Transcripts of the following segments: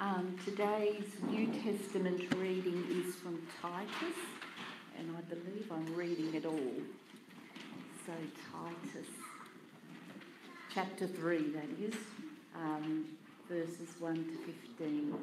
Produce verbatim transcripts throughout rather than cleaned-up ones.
Um, today's New Testament reading is from Titus, and I believe I'm reading it all. So Titus, chapter three, that is, um, verses one to fifteen.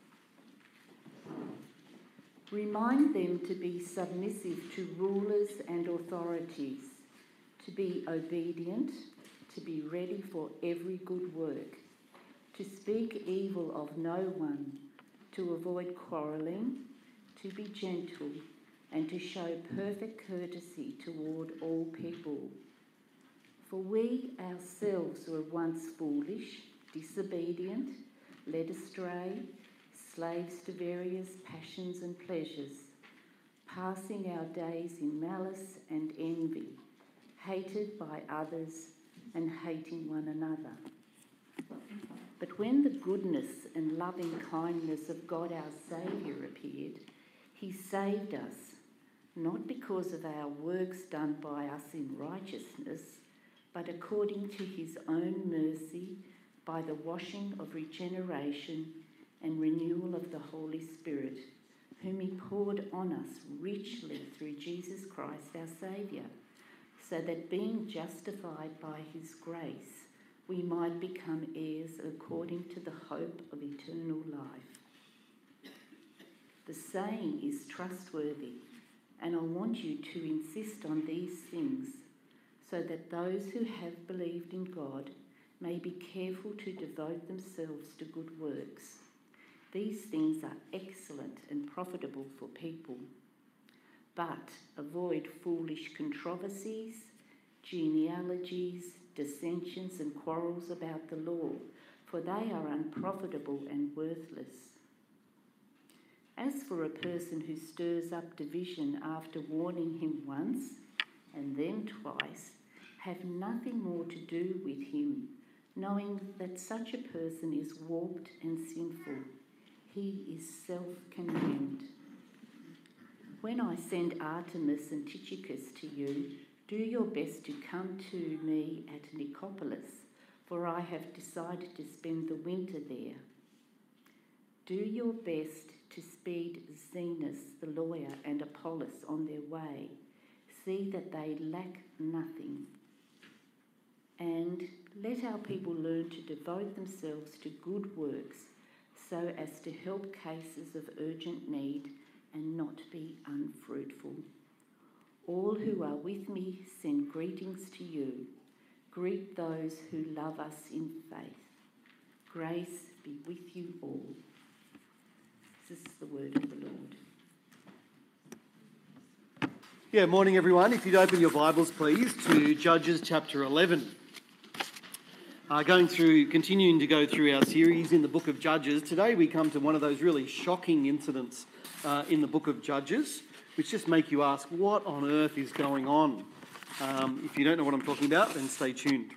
Remind them to be submissive to rulers and authorities, to be obedient, to be ready for every good work, to speak evil of no one, to avoid quarrelling, to be gentle, and to show perfect courtesy toward all people. For we ourselves were once foolish, disobedient, led astray, slaves to various passions and pleasures, passing our days in malice and envy, hated by others and hating one another. But when the goodness and loving kindness of God our Saviour appeared, he saved us, not because of our works done by us in righteousness, but according to his own mercy, by the washing of regeneration and renewal of the Holy Spirit, whom he poured on us richly through Jesus Christ our Saviour, so that being justified by his grace, we might become heirs according to the hope of eternal life. The saying is trustworthy, and I want you to insist on these things, so that those who have believed in God may be careful to devote themselves to good works. These things are excellent and profitable for people. But avoid foolish controversies, genealogies, dissensions and quarrels about the law, for they are unprofitable and worthless. As for a person who stirs up division after warning him once and then twice, have nothing more to do with him, knowing that such a person is warped and sinful. He is self-condemned. When I send Artemis and Tychicus to you, do your best to come to me at Nicopolis, for I have decided to spend the winter there. Do your best to speed Zenas the lawyer and Apollos on their way. See that they lack nothing. And let our people learn to devote themselves to good works, so as to help cases of urgent need and not be unfruitful. All who are with me send greetings to you. Greet those who love us in faith. Grace be with you all. This is the word of the Lord. Yeah, morning everyone. If you'd open your Bibles, please, to Judges chapter eleven. Uh, going through, continuing to go through our series in the book of Judges. Today we come to one of those really shocking incidents uh, in the book of Judges, which just make you ask, what on earth is going on? Um, if you don't know what I'm talking about, then stay tuned.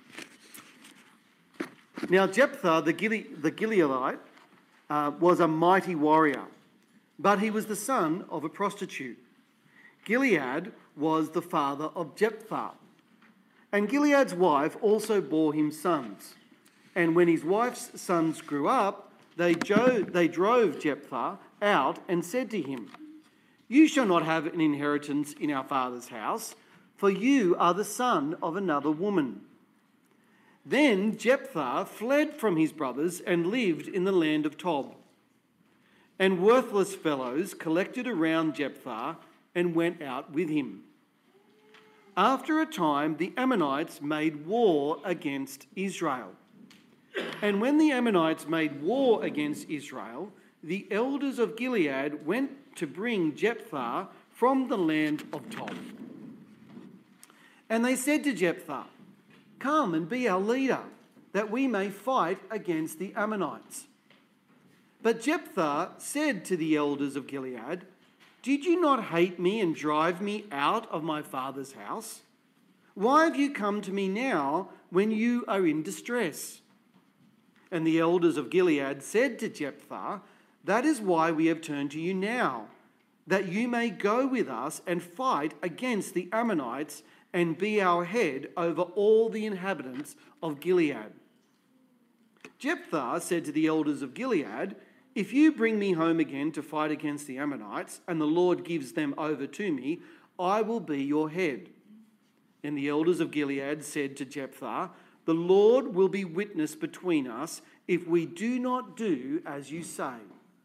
Now, Jephthah, the, Gile- the Gileadite, uh, was a mighty warrior, but he was the son of a prostitute. Gilead was the father of Jephthah, and Gilead's wife also bore him sons. And when his wife's sons grew up, they, jo- they drove Jephthah out and said to him, "You shall not have an inheritance in our father's house, for you are the son of another woman." Then Jephthah fled from his brothers and lived in the land of Tob. And worthless fellows collected around Jephthah and went out with him. After a time, the Ammonites made war against Israel. And when the Ammonites made war against Israel, the elders of Gilead went to bring Jephthah from the land of Tob. And they said to Jephthah, "Come and be our leader, that we may fight against the Ammonites." But Jephthah said to the elders of Gilead, "Did you not hate me and drive me out of my father's house? Why have you come to me now when you are in distress?" And the elders of Gilead said to Jephthah, "That is why we have turned to you now, that you may go with us and fight against the Ammonites and be our head over all the inhabitants of Gilead." Jephthah said to the elders of Gilead, If you bring me home again to fight against the Ammonites, and the Lord gives them over to me, I will be your head." And the elders of Gilead said to Jephthah, "The Lord will be witness between us if we do not do as you say."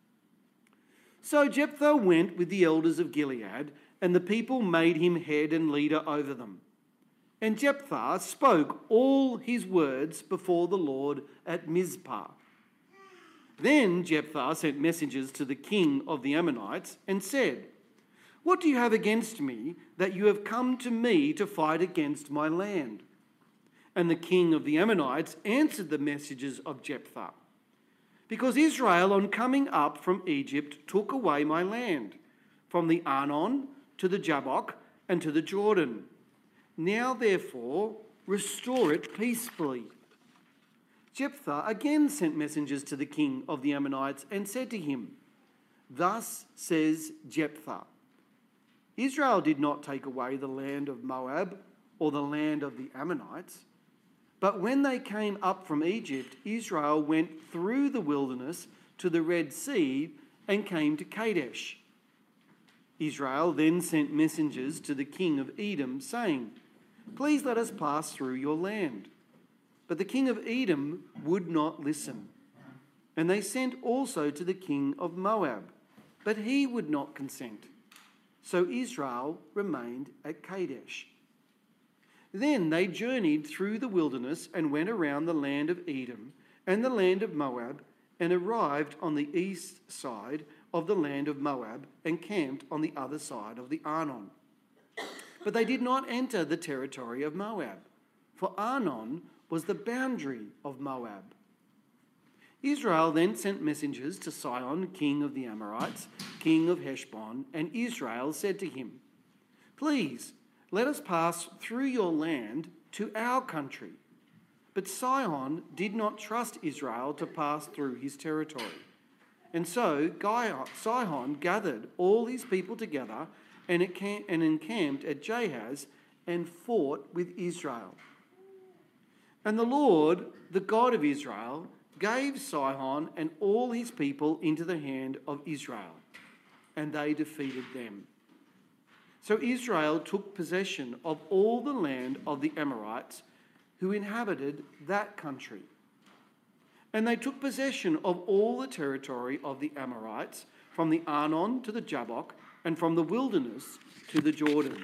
So Jephthah went with the elders of Gilead, and the people made him head and leader over them. And Jephthah spoke all his words before the Lord at Mizpah. Then Jephthah sent messengers to the king of the Ammonites and said, "What do you have against me that you have come to me to fight against my land?" And the king of the Ammonites answered the messengers of Jephthah, "Because Israel, on coming up from Egypt, took away my land, from the Arnon to the Jabbok and to the Jordan. Now, therefore, restore it peacefully." Jephthah again sent messengers to the king of the Ammonites and said to him, "Thus says Jephthah, Israel did not take away the land of Moab or the land of the Ammonites, but when they came up from Egypt, Israel went through the wilderness to the Red Sea and came to Kadesh. Israel then sent messengers to the king of Edom, saying, "Please let us pass through your land." But the king of Edom would not listen. And they sent also to the king of Moab, but he would not consent. So Israel remained at Kadesh. Then they journeyed through the wilderness and went around the land of Edom and the land of Moab, and arrived on the east side of the land of Moab and camped on the other side of the Arnon. But they did not enter the territory of Moab, for Arnon was the boundary of Moab. Israel then sent messengers to Sihon, king of the Amorites, king of Heshbon, and Israel said to him, "Please, let us pass through your land to our country." But Sihon did not trust Israel to pass through his territory. And so Sihon gathered all his people together and encamped at Jahaz and fought with Israel. And the Lord, the God of Israel, gave Sihon and all his people into the hand of Israel, and they defeated them. So Israel took possession of all the land of the Amorites who inhabited that country. And they took possession of all the territory of the Amorites, from the Arnon to the Jabbok, and from the wilderness to the Jordan.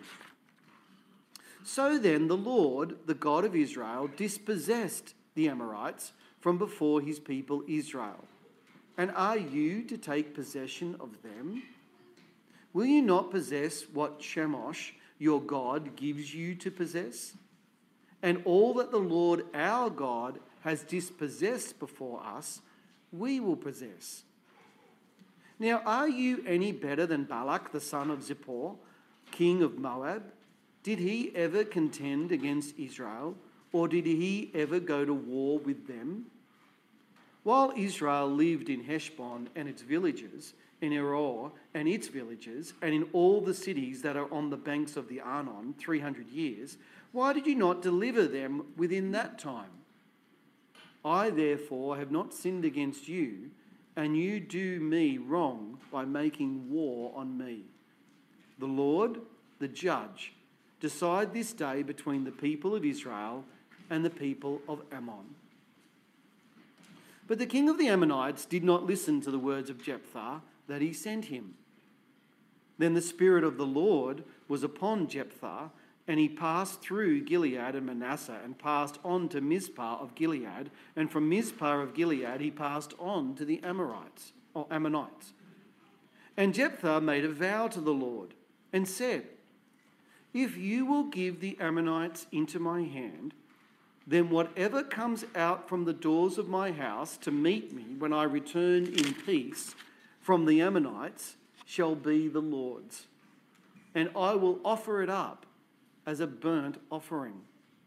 So then the Lord, the God of Israel, dispossessed the Amorites from before his people Israel. And are you to take possession of them? Will you not possess what Chemosh, your God, gives you to possess? And all that the Lord our God has dispossessed before us, we will possess. Now, are you any better than Balak, the son of Zippor, king of Moab? Did he ever contend against Israel, or did he ever go to war with them? While Israel lived in Heshbon and its villages, in Eror and its villages, and in all the cities that are on the banks of the Arnon, three hundred years, why did you not deliver them within that time? I, therefore, have not sinned against you, and you do me wrong by making war on me. The Lord, the judge, decide this day between the people of Israel and the people of Ammon." But the king of the Ammonites did not listen to the words of Jephthah that he sent him. Then the Spirit of the Lord was upon Jephthah, and he passed through Gilead and Manasseh and passed on to Mizpah of Gilead, and from Mizpah of Gilead he passed on to the Amorites, or Ammonites. And Jephthah made a vow to the Lord and said, "If you will give the Ammonites into my hand, then whatever comes out from the doors of my house to meet me when I return in peace from the Ammonites shall be the Lord's, and I will offer it up as a burnt offering."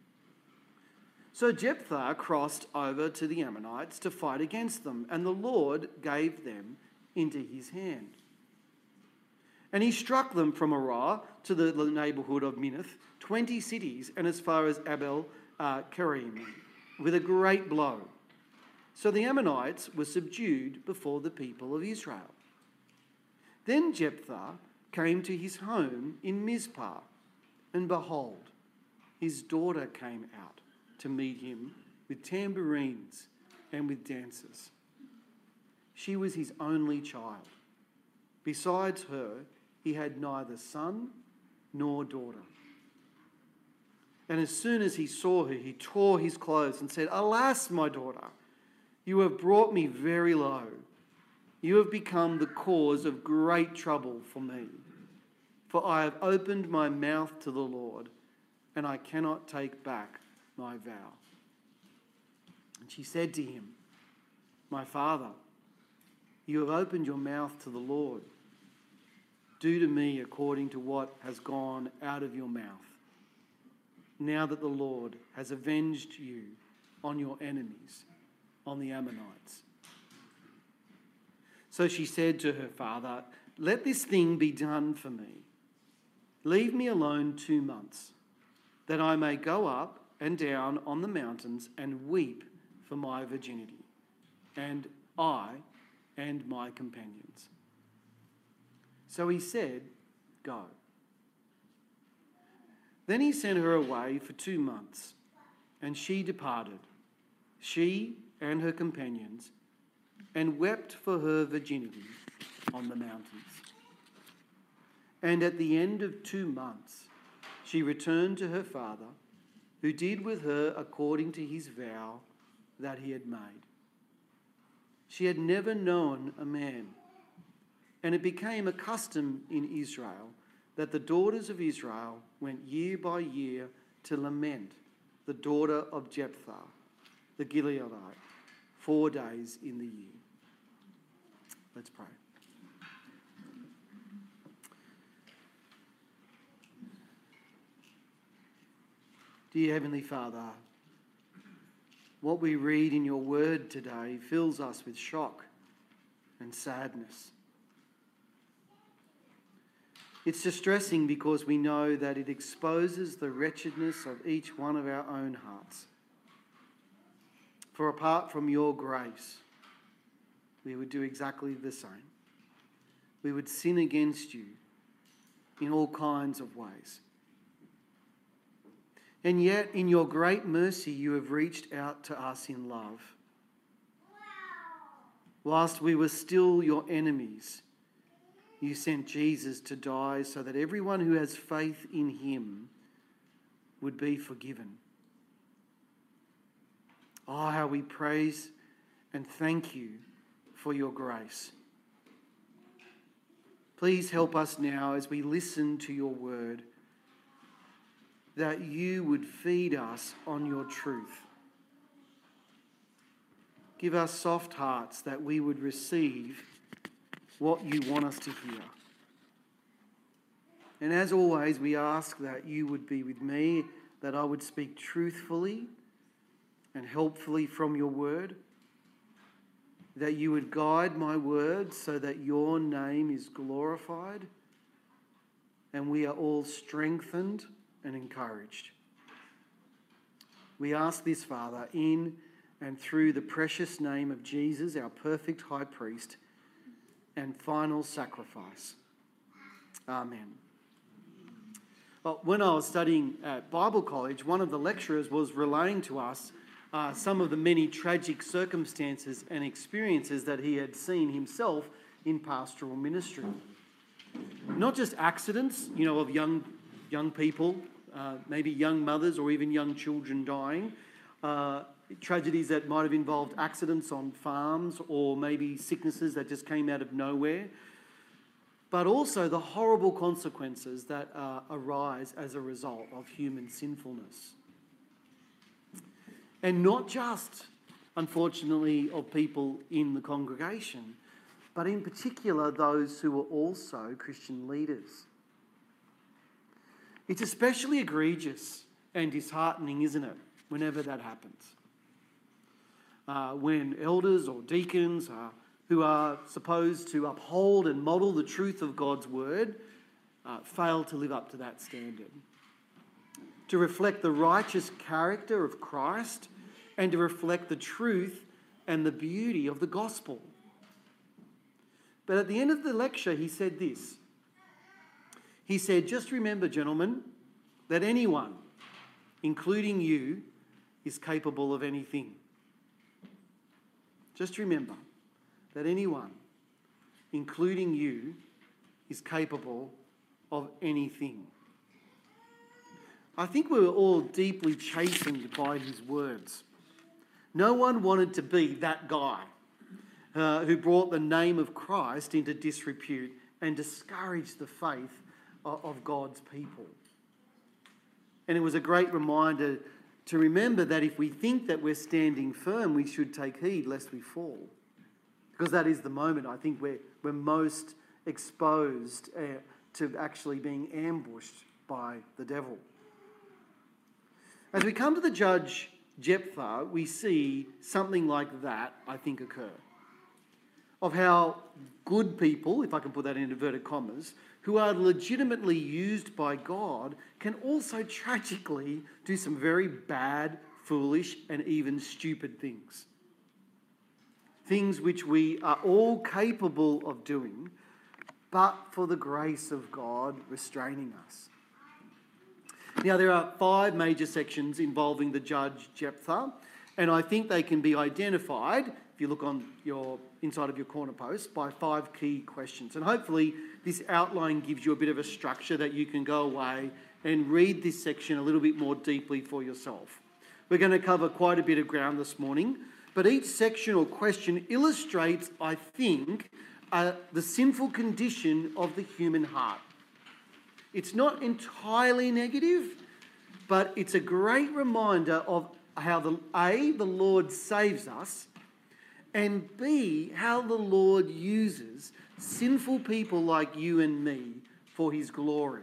So Jephthah crossed over to the Ammonites to fight against them, and the Lord gave them into his hand. And he struck them from Arah to the neighbourhood of Minnith, twenty cities, and as far as Abel uh, Kerim, with a great blow. So the Ammonites were subdued before the people of Israel. Then Jephthah came to his home in Mizpah, and behold, his daughter came out to meet him with tambourines and with dances. She was his only child. Besides her, he had neither son nor daughter. And as soon as he saw her, he tore his clothes and said, "Alas, my daughter, you have brought me very low. You have become the cause of great trouble for me. For I have opened my mouth to the Lord, and I cannot take back my vow." And she said to him, "My father, you have opened your mouth to the Lord. Do to me according to what has gone out of your mouth, now that the Lord has avenged you on your enemies, on the Ammonites." So she said to her father, "Let this thing be done for me. Leave me alone two months, that I may go up and down on the mountains and weep for my virginity, and I and my companions." So he said, "Go." Then he sent her away for two months, and she departed, she and her companions, and wept for her virginity on the mountains. And at the end of two months, she returned to her father, who did with her according to his vow that he had made. She had never known a man, and it became a custom in Israel that the daughters of Israel went year by year to lament the daughter of Jephthah, the Gileadite, four days in the year. Let's pray. Dear Heavenly Father, what we read in your word today fills us with shock and sadness. It's distressing because we know that it exposes the wretchedness of each one of our own hearts. For apart from your grace, we would do exactly the same. We would sin against you in all kinds of ways. And yet, in your great mercy, you have reached out to us in love. Whilst we were still your enemies, you sent Jesus to die so that everyone who has faith in him would be forgiven. Oh, how we praise and thank you for your grace. Please help us now as we listen to your word, that you would feed us on your truth. Give us soft hearts that we would receive what you want us to hear. And as always, we ask that you would be with me, that I would speak truthfully and helpfully from your word, that you would guide my words so that your name is glorified and we are all strengthened and encouraged. We ask this, Father, in and through the precious name of Jesus, our perfect high priest and final sacrifice. Amen. Well, when I was studying at Bible college, one of the lecturers was relaying to us uh, some of the many tragic circumstances and experiences that he had seen himself in pastoral ministry. Not just accidents, you know, of young young people, uh, maybe young mothers or even young children dying, uh, tragedies that might have involved accidents on farms or maybe sicknesses that just came out of nowhere, but also the horrible consequences that uh, arise as a result of human sinfulness. And not just, unfortunately, of people in the congregation, but in particular those who are also Christian leaders. It's especially egregious and disheartening, isn't it, whenever that happens? Uh, when elders or deacons uh, who are supposed to uphold and model the truth of God's word uh, fail to live up to that standard. To reflect the righteous character of Christ and to reflect the truth and the beauty of the gospel. But at the end of the lecture, he said this. He said, just remember, gentlemen, that anyone, including you, is capable of anything. Just remember that anyone, including you, is capable of anything. I think we were all deeply chastened by his words. No one wanted to be that guy uh, who brought the name of Christ into disrepute and discouraged the faith of, of God's people. And it was a great reminder to remember that if we think that we're standing firm, we should take heed lest we fall. Because that is the moment, I think, where we're most exposed uh, to actually being ambushed by the devil. As we come to the judge Jephthah, we see something like that, I think, occur. Of how good people, if I can put that in inverted commas, who are legitimately used by God, can also tragically do some very bad, foolish, and even stupid things. Things which we are all capable of doing, but for the grace of God restraining us. Now, there are five major sections involving the judge Jephthah, and I think they can be identified, if you look on your inside of your corner post, by five key questions. And hopefully this outline gives you a bit of a structure that you can go away and read this section a little bit more deeply for yourself. We're going to cover quite a bit of ground this morning, but each section or question illustrates, I think, uh, the sinful condition of the human heart. It's not entirely negative, but it's a great reminder of how, the A, the Lord saves us, and B, how the Lord uses sinful people like you and me for his glory.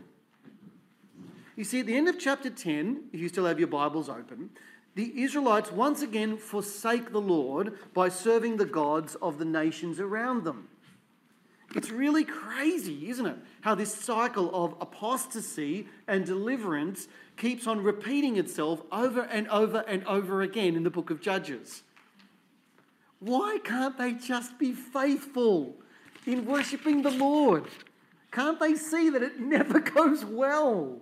You see, at the end of chapter ten, if you still have your Bibles open, the Israelites once again forsake the Lord by serving the gods of the nations around them. It's really crazy, isn't it? How this cycle of apostasy and deliverance keeps on repeating itself over and over and over again in the book of Judges. Why can't they just be faithful in worshipping the Lord? Can't they see that it never goes well?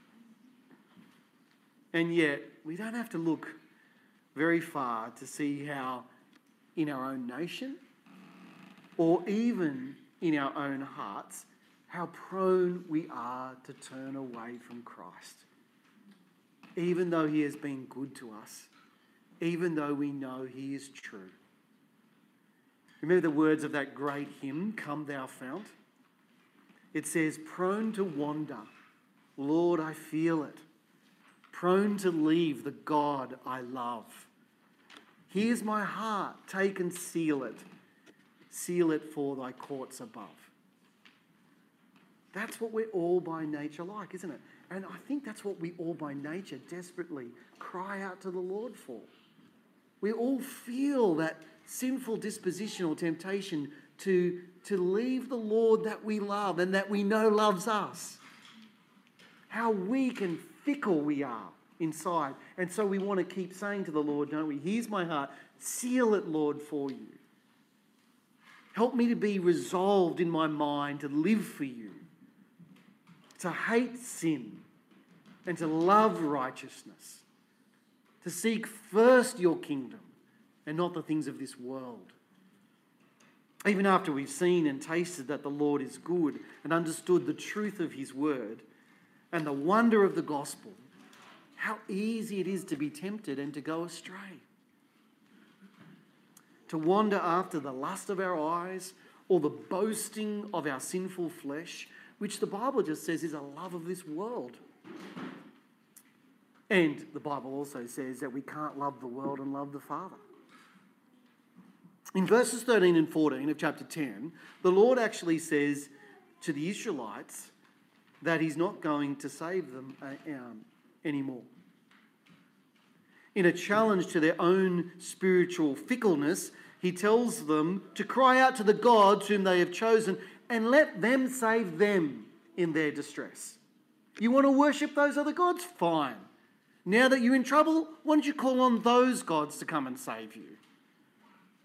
And yet, we don't have to look very far to see how in our own nation, or even in our own hearts, how prone we are to turn away from Christ. Even though he has been good to us, even though we know he is true. Remember the words of that great hymn, Come Thou Fount? It says, prone to wander, Lord, I feel it. Prone to leave the God I love. Here's my heart, take and seal it. Seal it for thy courts above. That's what we're all by nature like, isn't it? And I think that's what we all by nature desperately cry out to the Lord for. We all feel that sinful disposition or temptation to, to leave the Lord that we love and that we know loves us. How weak and fickle we are inside. And so we want to keep saying to the Lord, don't we? Here's my heart. Seal it, Lord, for you. Help me to be resolved in my mind to live for you, to hate sin and to love righteousness, to seek first your kingdom and not the things of this world. Even after we've seen and tasted that the Lord is good and understood the truth of his word and the wonder of the gospel, how easy it is to be tempted and to go astray. To wander after the lust of our eyes or the boasting of our sinful flesh, which the Bible just says is a love of this world. And the Bible also says that we can't love the world and love the Father. In verses thirteen and fourteen of chapter ten, the Lord actually says to the Israelites that he's not going to save them uh, um, anymore. In a challenge to their own spiritual fickleness, he tells them to cry out to the gods whom they have chosen and let them save them in their distress. You want to worship those other gods? Fine. Now that you're in trouble, why don't you call on those gods to come and save you?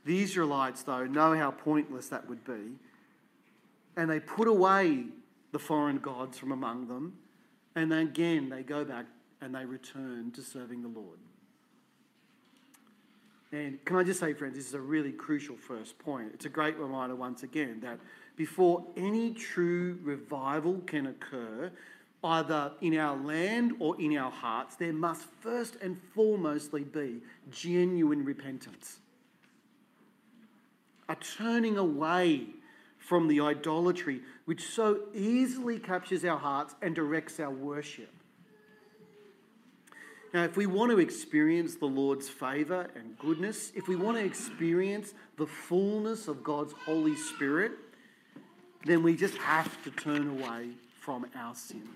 The Israelites, though, know how pointless that would be, and they put away the foreign gods from among them, and then again they go back and they return to serving the Lord. And can I just say, friends, this is a really crucial first point. It's a great reminder once again that before any true revival can occur, either in our land or in our hearts, there must first and foremostly be genuine repentance. A turning away from the idolatry which so easily captures our hearts and directs our worship. Now, if we want to experience the Lord's favour and goodness, if we want to experience the fullness of God's Holy Spirit, then we just have to turn away from our sin.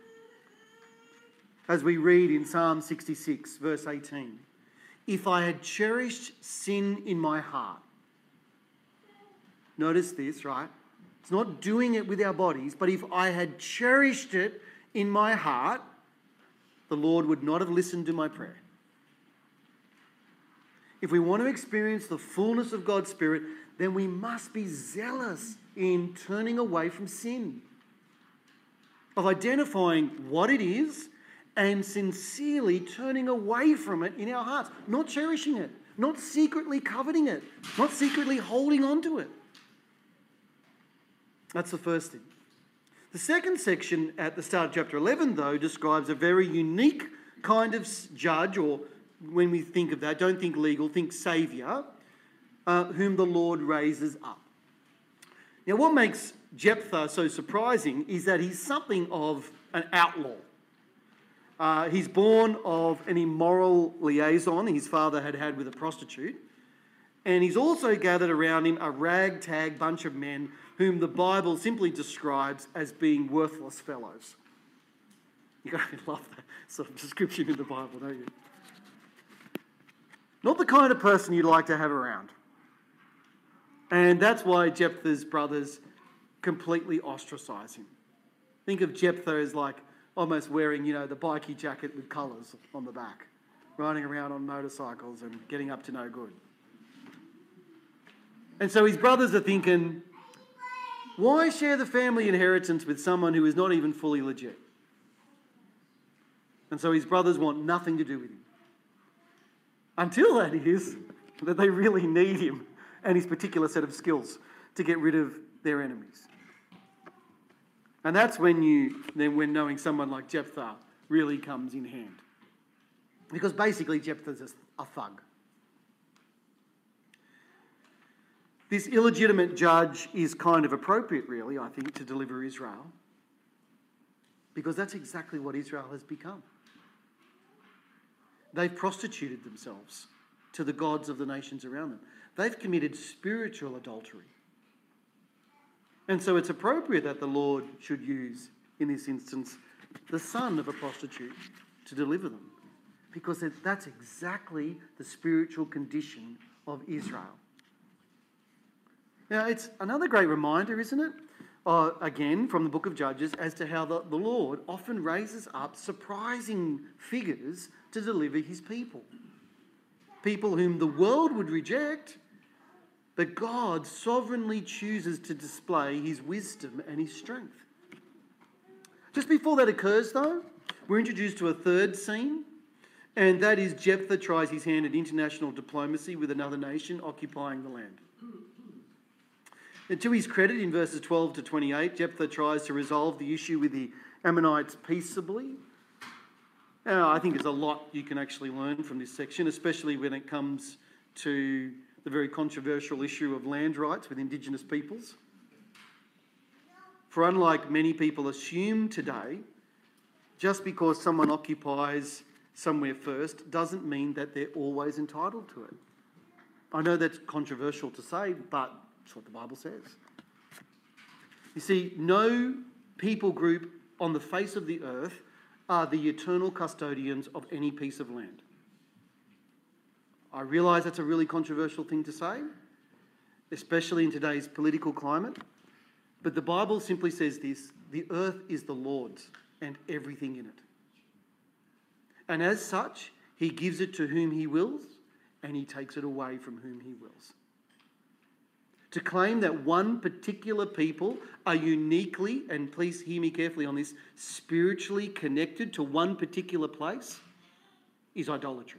As we read in Psalm sixty-six, verse eighteen, if I had cherished sin in my heart, notice this, right? It's not doing it with our bodies, but if I had cherished it in my heart, the Lord would not have listened to my prayer. If we want to experience the fullness of God's Spirit, then we must be zealous in turning away from sin, of identifying what it is and sincerely turning away from it in our hearts, not cherishing it, not secretly coveting it, not secretly holding on to it. That's the first thing. The second section at the start of chapter eleven, though, describes a very unique kind of judge, or when we think of that, don't think legal, think saviour, uh, whom the Lord raises up. Now, what makes Jephthah so surprising is that he's something of an outlaw. Uh, he's born of an immoral liaison his father had had with a prostitute, and he's also gathered around him a ragtag bunch of men whom the Bible simply describes as being worthless fellows. You gotta love that sort of description in the Bible, don't you? Not the kind of person you'd like to have around. And that's why Jephthah's brothers completely ostracise him. Think of Jephthah as like almost wearing, you know, the bikie jacket with colours on the back, riding around on motorcycles and getting up to no good. And so his brothers are thinking, why share the family inheritance with someone who is not even fully legit? And so his brothers want nothing to do with him. Until that is that they really need him and his particular set of skills to get rid of their enemies. And that's when you then when knowing someone like Jephthah really comes in hand. Because basically Jephthah's a thug. This illegitimate judge is kind of appropriate, really, I think, to deliver Israel. Because that's exactly what Israel has become. They've prostituted themselves to the gods of the nations around them. They've committed spiritual adultery. And so it's appropriate that the Lord should use, in this instance, the son of a prostitute to deliver them. Because that's exactly the spiritual condition of Israel. Now, it's another great reminder, isn't it? Uh, again, from the book of Judges, as to how the, the Lord often raises up surprising figures to deliver his people. People whom the world would reject, but God sovereignly chooses to display his wisdom and his strength. Just before that occurs, though, we're introduced to a third scene, and that is Jephthah tries his hand at international diplomacy with another nation occupying the land. And to his credit, in verses twelve to twenty-eight, Jephthah tries to resolve the issue with the Ammonites peaceably. Now, I think there's a lot you can actually learn from this section, especially when it comes to the very controversial issue of land rights with Indigenous peoples. For unlike many people assume today, just because someone occupies somewhere first doesn't mean that they're always entitled to it. I know that's controversial to say, but that's what the Bible says. You see, no people group on the face of the earth are the eternal custodians of any piece of land. I realise that's a really controversial thing to say, especially in today's political climate, but the Bible simply says this: the earth is the Lord's and everything in it. And as such, he gives it to whom he wills, and he takes it away from whom he wills. to claim that one particular people are uniquely, and please hear me carefully on this, spiritually connected to one particular place is idolatry.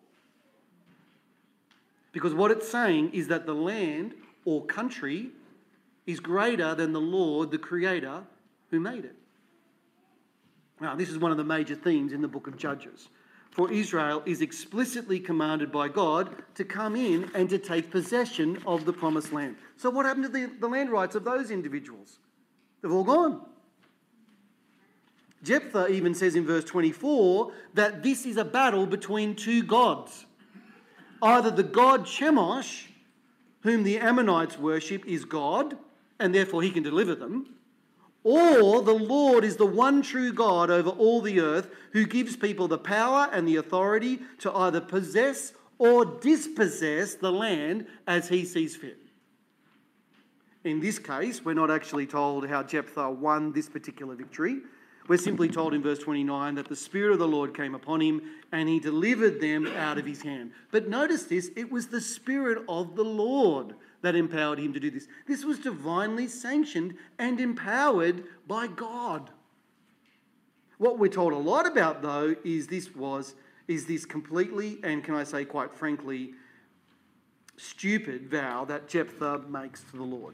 Because what it's saying is that the land or country is greater than the Lord, the Creator, who made it. Now, this is one of the major themes in the book of Judges. For Israel is explicitly commanded by God to come in and to take possession of the promised land. So what happened to the, the land rights of those individuals? They've all gone. Jephthah even says in verse twenty-four that this is a battle between two gods. Either the god Chemosh, whom the Ammonites worship, is God, and therefore he can deliver them, or the Lord is the one true God over all the earth, who gives people the power and the authority to either possess or dispossess the land as he sees fit. In this case, we're not actually told how Jephthah won this particular victory. We're simply told in verse twenty-nine that the Spirit of the Lord came upon him and he delivered them out of his hand. But notice this, it was the Spirit of the Lord that empowered him to do this. This was divinely sanctioned and empowered by God. What we're told a lot about, though, is this was, is this completely, and can I say quite frankly, stupid vow that Jephthah makes to the Lord.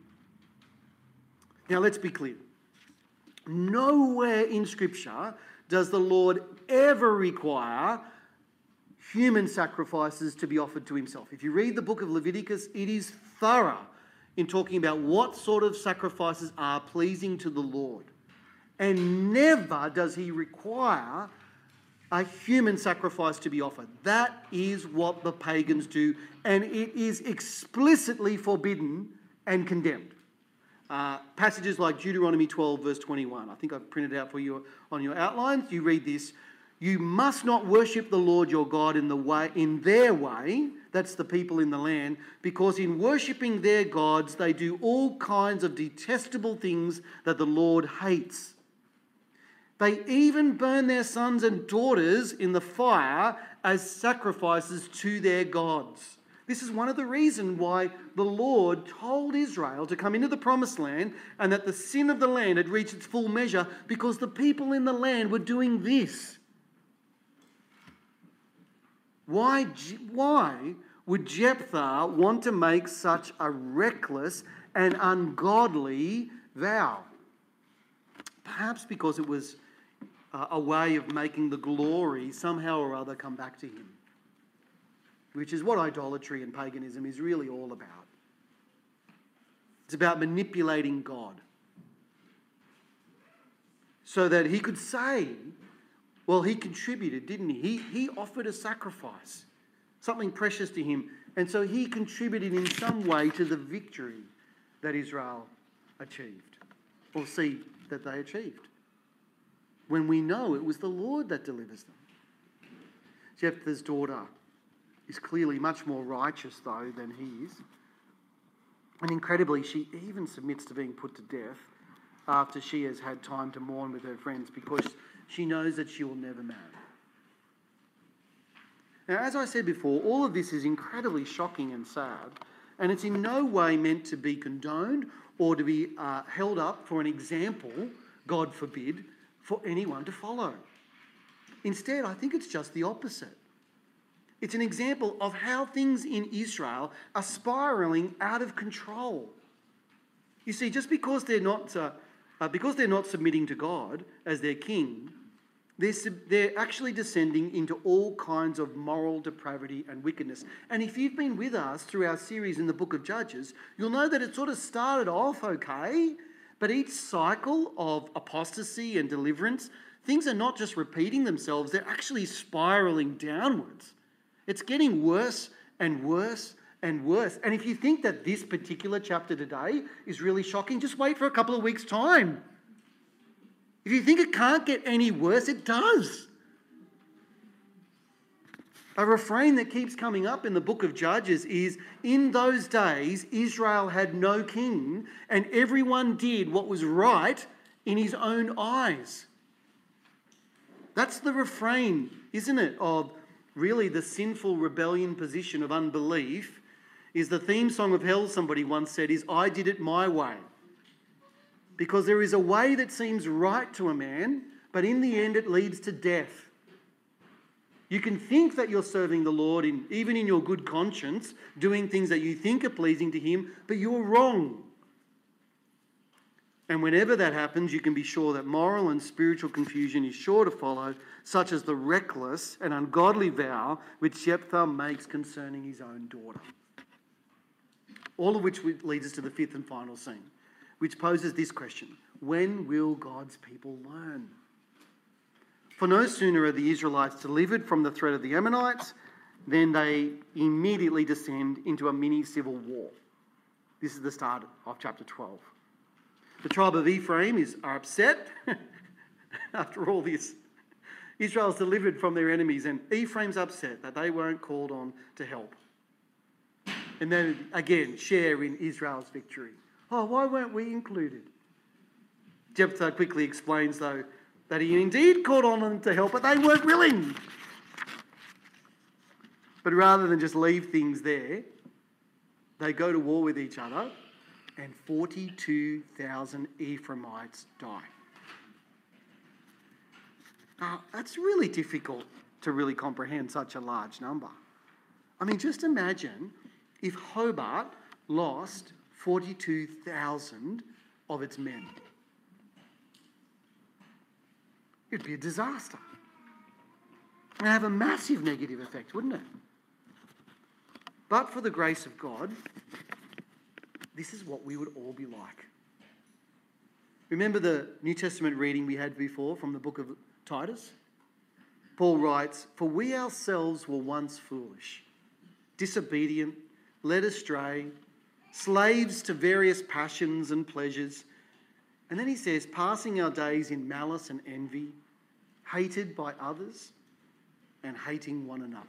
Now let's be clear. Nowhere in Scripture does the Lord ever require human sacrifices to be offered to himself. If you read the book of Leviticus, it is thorough in talking about what sort of sacrifices are pleasing to the Lord. And never does he require a human sacrifice to be offered. That is what the pagans do, and it is explicitly forbidden and condemned. Uh, passages like Deuteronomy twelve, verse twenty-one. I think I've printed out for you on your outlines. You read this. You must not worship the Lord your God in the way, in their way, that's the people in the land, because in worshipping their gods, they do all kinds of detestable things that the Lord hates. They even burn their sons and daughters in the fire as sacrifices to their gods. This is one of the reasons why the Lord told Israel to come into the promised land and that the sin of the land had reached its full measure because the people in the land were doing this. Why, why would Jephthah want to make such a reckless and ungodly vow? Perhaps because it was a way of making the glory somehow or other come back to him, which is what idolatry and paganism is really all about. It's about manipulating God so that he could say, well, he contributed, didn't he? He, he offered a sacrifice, something precious to him, and so he contributed in some way to the victory that Israel achieved, or see that they achieved, when we know it was the Lord that delivers them. Jephthah's daughter is clearly much more righteous, though, than he is. And incredibly, she even submits to being put to death after she has had time to mourn with her friends because she knows that she will never marry. Now, as I said before, all of this is incredibly shocking and sad, and it's in no way meant to be condoned or to be uh, held up for an example, God forbid, for anyone to follow. Instead, I think it's just the opposite. It's an example of how things in Israel are spiralling out of control. You see, just because they're not, uh, uh, because they're not submitting to God as their king, they're, sub- they're actually descending into all kinds of moral depravity and wickedness. And if you've been with us through our series in the book of Judges, you'll know that it sort of started off okay, but each cycle of apostasy and deliverance, things are not just repeating themselves, they're actually spiraling downwards. It's getting worse and worse and worse. And if you think that this particular chapter today is really shocking, just wait for a couple of weeks' time. If you think it can't get any worse, it does. A refrain that keeps coming up in the book of Judges is, in those days, Israel had no king, and everyone did what was right in his own eyes. That's the refrain, isn't it, of really the sinful rebellion position of unbelief is the theme song of hell, somebody once said, is I did it my way. Because there is a way that seems right to a man, but in the end it leads to death. You can think that you're serving the Lord, in, even in your good conscience, doing things that you think are pleasing to him, but you're wrong. And whenever that happens, you can be sure that moral and spiritual confusion is sure to follow, such as the reckless and ungodly vow which Jephthah makes concerning his own daughter. All of which leads us to the fifth and final scene, which poses this question: when will God's people learn? For no sooner are the Israelites delivered from the threat of the Ammonites than they immediately descend into a mini civil war. This is the start of chapter twelve. The tribe of Ephraim is are upset after all this. Israel's delivered from their enemies, and Ephraim's upset that they weren't called on to help. And then again, share in Israel's victory. Oh, why weren't we included? Jephthah quickly explains, though, that he indeed called on them to help, but they weren't willing. But rather than just leave things there, they go to war with each other, and forty-two thousand Ephraimites die. Now, that's really difficult to really comprehend such a large number. I mean, just imagine if Hobart lost forty-two thousand of its men. It'd be a disaster. It'd have a massive negative effect, wouldn't it? But for the grace of God, this is what we would all be like. Remember the New Testament reading we had before from the book of Titus? Paul writes, "For we ourselves were once foolish, disobedient, led astray, slaves to various passions and pleasures." And then he says, "passing our days in malice and envy, hated by others and hating one another."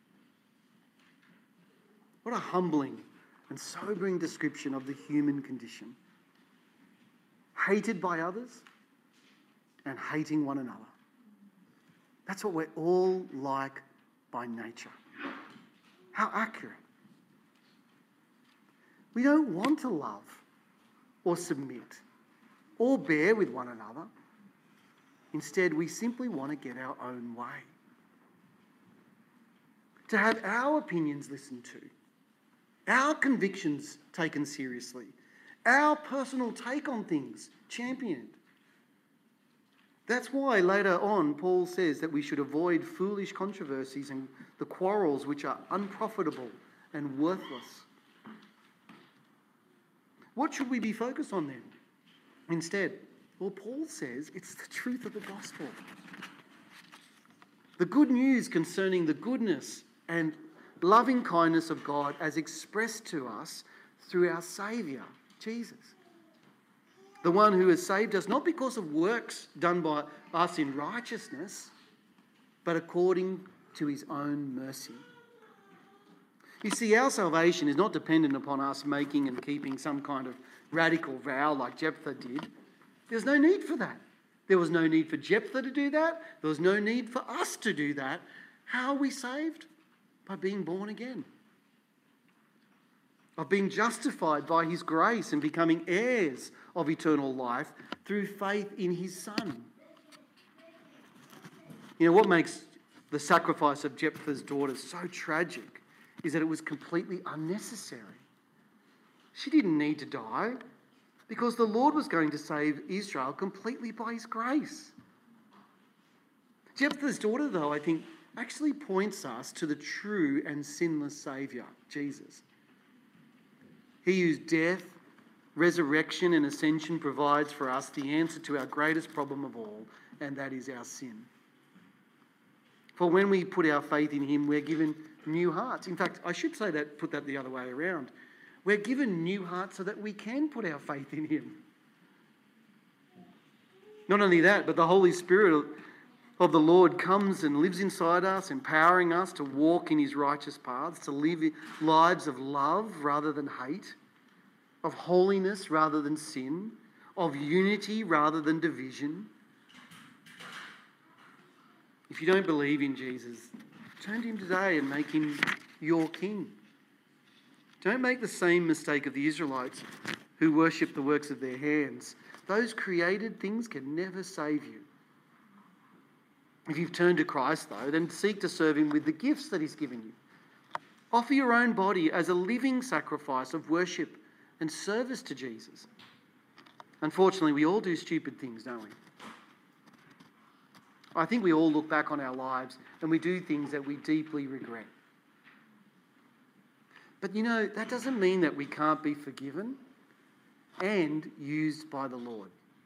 What a humbling and sobering description of the human condition. Hated by others and hating one another. That's what we're all like by nature. How accurate. We don't want to love or submit or bear with one another. Instead, we simply want to get our own way. To have our opinions listened to, our convictions taken seriously, our personal take on things championed. That's why later on Paul says that we should avoid foolish controversies and the quarrels which are unprofitable and worthless. What should we be focused on then? Instead, well, Paul says it's the truth of the gospel. The good news concerning the goodness and loving kindness of God as expressed to us through our Saviour, Jesus. The one who has saved us not because of works done by us in righteousness, but according to his own mercy. You see, our salvation is not dependent upon us making and keeping some kind of radical vow like Jephthah did. There's no need for that. There was no need for Jephthah to do that. There was no need for us to do that. How are we saved? By being born again. Of being justified by his grace and becoming heirs of eternal life through faith in his Son. You know, what makes the sacrifice of Jephthah's daughter so tragic is that it was completely unnecessary. She didn't need to die because the Lord was going to save Israel completely by his grace. Jephthah's daughter, though, I think, actually points us to the true and sinless Saviour, Jesus. He whose death, resurrection and ascension provides for us the answer to our greatest problem of all, and that is our sin. For when we put our faith in him, we're given new hearts. In fact, I should say that, put that the other way around. We're given new hearts so that we can put our faith in him. Not only that, but the Holy Spirit of the Lord comes and lives inside us, empowering us to walk in his righteous paths, to live lives of love rather than hate, of holiness rather than sin, of unity rather than division. If you don't believe in Jesus, turn to him today and make him your King. Don't make the same mistake of the Israelites who worship the works of their hands. Those created things can never save you. If you've turned to Christ, though, then seek to serve him with the gifts that he's given you. Offer your own body as a living sacrifice of worship and service to Jesus. Unfortunately, we all do stupid things, don't we? I think we all look back on our lives and we do things that we deeply regret. But you know, that doesn't mean that we can't be forgiven and used by the Lord.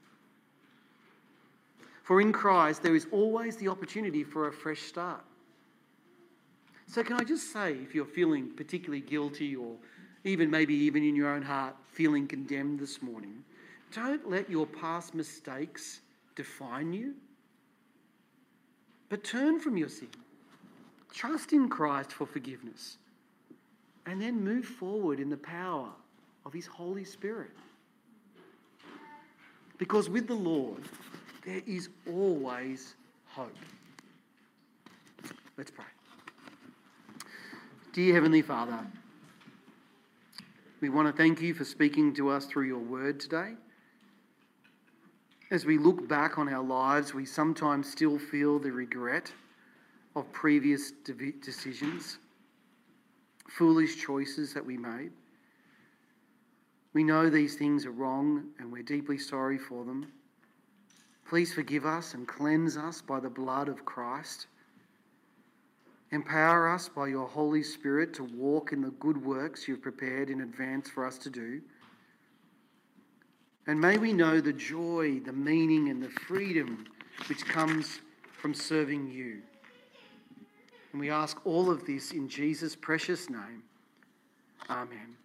For in Christ, there is always the opportunity for a fresh start. So can I just say, if you're feeling particularly guilty or even maybe even in your own heart feeling condemned this morning, don't let your past mistakes define you, but turn from your sin. Trust in Christ for forgiveness and then move forward in the power of his Holy Spirit. Because with the Lord, there is always hope. Let's pray. Dear Heavenly Father, we want to thank you for speaking to us through your word today. As we look back on our lives, we sometimes still feel the regret of previous decisions, foolish choices that we made. We know these things are wrong and we're deeply sorry for them. Please forgive us and cleanse us by the blood of Christ. Empower us by your Holy Spirit to walk in the good works you've prepared in advance for us to do. And may we know the joy, the meaning and the freedom which comes from serving you. And we ask all of this in Jesus' precious name. Amen.